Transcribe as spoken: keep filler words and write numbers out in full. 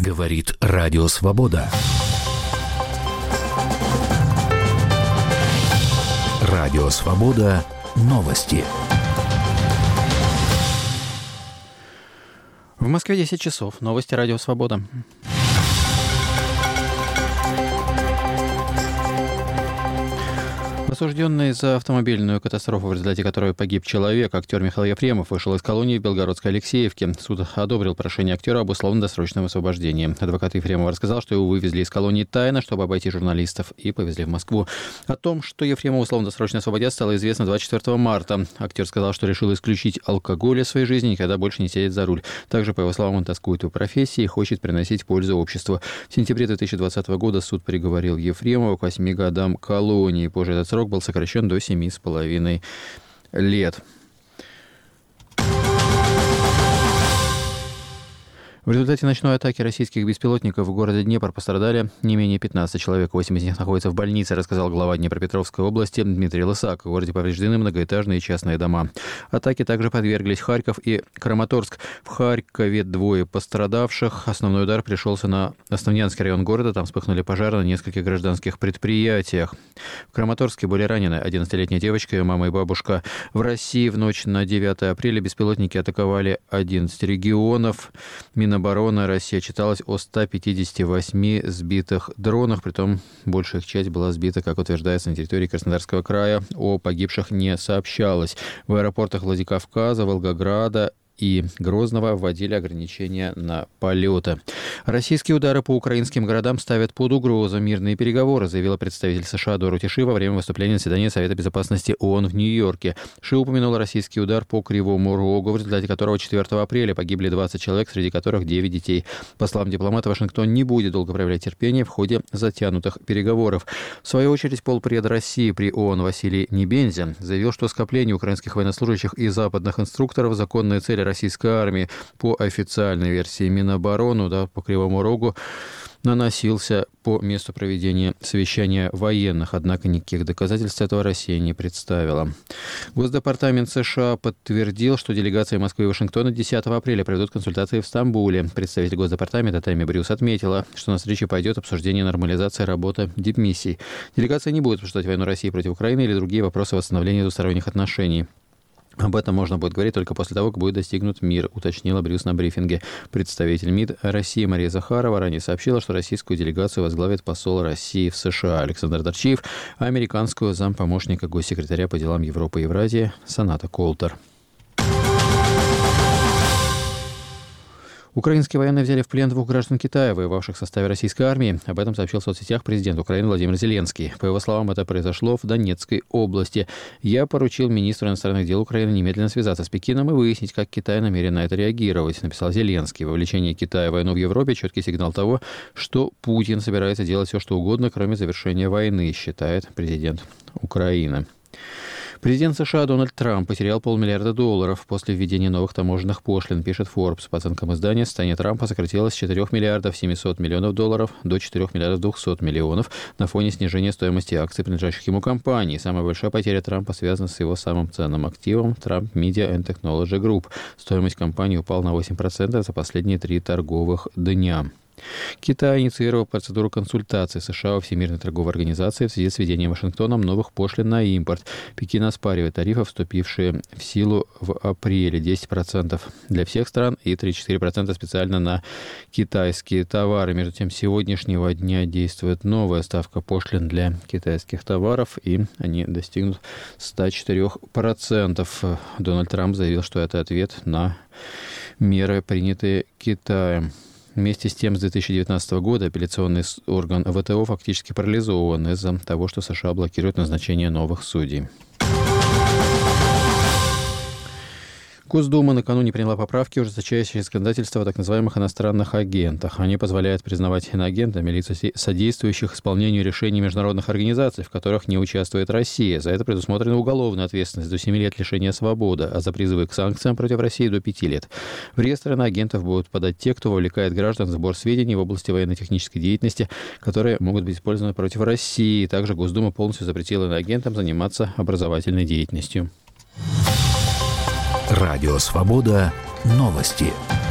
Говорит Радио Свобода. Радио Свобода. Новости. В Москве десять часов. Новости Радио Свобода. Осужденный за автомобильную катастрофу, в результате которой погиб человек, актер Михаил Ефремов вышел из колонии в Белгородской Алексеевке. Суд одобрил прошение актера об условно-досрочном освобождении. Адвокат Ефремова рассказал, что его вывезли из колонии тайно, чтобы обойти журналистов, и повезли в Москву. О том, что Ефремова условно-досрочно освободят, стало известно двадцать четвёртого марта. Актер сказал, что решил исключить алкоголь из своей жизни и никогда больше не сядет за руль. Также, по его словам, он тоскует по профессии и хочет приносить пользу обществу. В сентябре две тысячи двадцатого года суд приговорил Ефремова к восьми годам колонии. Позже этот срок был сокращен до семи с половиной лет. В результате ночной атаки российских беспилотников в городе Днепр пострадали не менее пятнадцати человек. Восемь из них находятся в больнице, рассказал глава Днепропетровской области Дмитрий Лысак. В городе повреждены многоэтажные и частные дома. Атаке также подверглись Харьков и Краматорск. В Харькове двое пострадавших. Основной удар пришелся на Основнянский район города. Там вспыхнули пожары на нескольких гражданских предприятиях. В Краматорске были ранены одиннадцатилетняя девочка, ее мама и бабушка. В России в ночь на девятое апреля беспилотники атаковали одиннадцать регионов. Минобороны России отчиталась о ста пятидесяти восьми сбитых дронах, притом большая их часть была сбита, как утверждается, на территории Краснодарского края. О погибших не сообщалось. В аэропортах Владикавказа, Волгограда и Грозного вводили ограничения на полеты. Российские удары по украинским городам ставят под угрозу мирные переговоры, заявила представитель США Дороти Ши во время выступления на заседании Совета безопасности ООН в Нью-Йорке. Ши упомянула российский удар по Кривому Рогу, в результате которого четвёртого апреля погибли двадцать человек, среди которых девять детей. По словам дипломата, Вашингтон не будет долго проявлять терпение в ходе затянутых переговоров. В свою очередь, полпред России при ООН Василий Небензя заявил, что скопление украинских военнослужащих и западных инструкторов – законная цель российской армии. По официальной версии Минобороны, да, по Кривому Рогу наносился по месту проведения совещания военных, однако никаких доказательств этого Россия не представила. Госдепартамент США подтвердил, что делегации Москвы и Вашингтона десятого апреля проведут консультации в Стамбуле. Представитель Госдепартамента Тэмми Брюс отметила, что на встрече пойдет обсуждение нормализации работы дипмиссий. Делегация не будет обсуждать войну России против Украины или другие вопросы восстановления двусторонних отношений. Об этом можно будет говорить только после того, как будет достигнут мир, уточнила Брюс на брифинге. Представитель МИД России Мария Захарова ранее сообщила, что российскую делегацию возглавит посол России в США Александр Дорчиев, а американскую зампомощника госсекретаря по делам Европы и Евразии Соната Колтер. Украинские военные взяли в плен двух граждан Китая, воевавших в составе российской армии. Об этом сообщил в соцсетях президент Украины Владимир Зеленский. По его словам, это произошло в Донецкой области. «Я поручил министру иностранных дел Украины немедленно связаться с Пекином и выяснить, как Китай намерен на это реагировать», написал Зеленский. Вовлечение Китая в войну в Европе – четкий сигнал того, что Путин собирается делать все, что угодно, кроме завершения войны, считает президент Украины. Президент США Дональд Трамп потерял полмиллиарда долларов после введения новых таможенных пошлин, пишет Forbes. По оценкам издания, состояние Трампа сократилось с четырёх миллиардов семисот миллионов долларов до четырёх миллиардов двухсот миллионов на фоне снижения стоимости акций, принадлежащих ему компаний. Самая большая потеря Трампа связана с его самым ценным активом Trump Media and Technology Group. Стоимость компании упала на восемь процентов за последние три торговых дня. Китай инициировал процедуру консультаций США во Всемирной торговой организации в связи с введением Вашингтоном новых пошлин на импорт. Пекин оспаривает тарифы, вступившие в силу в апреле, десять процентов для всех стран и тридцать четыре процента специально на китайские товары. Между тем, с сегодняшнего дня действует новая ставка пошлин для китайских товаров, и они достигнут ста четырёх процентов. Дональд Трамп заявил, что это ответ на меры, принятые Китаем. Вместе с тем, с две тысячи девятнадцатого года апелляционный орган ВТО фактически парализован из-за того, что США блокируют назначение новых судей. Госдума накануне приняла поправки, ужесточающие законодательство о так называемых иностранных агентах. Они позволяют признавать иноагентами лиц, содействующих исполнению решений международных организаций, в которых не участвует Россия. За это предусмотрена уголовная ответственность до семи лет лишения свободы, а за призывы к санкциям против России до пяти лет. В реестр иноагентов будут подать те, кто вовлекает граждан в сбор сведений в области военно-технической деятельности, которые могут быть использованы против России. Также Госдума полностью запретила иноагентам заниматься образовательной деятельностью. Радио Свобода. Новости.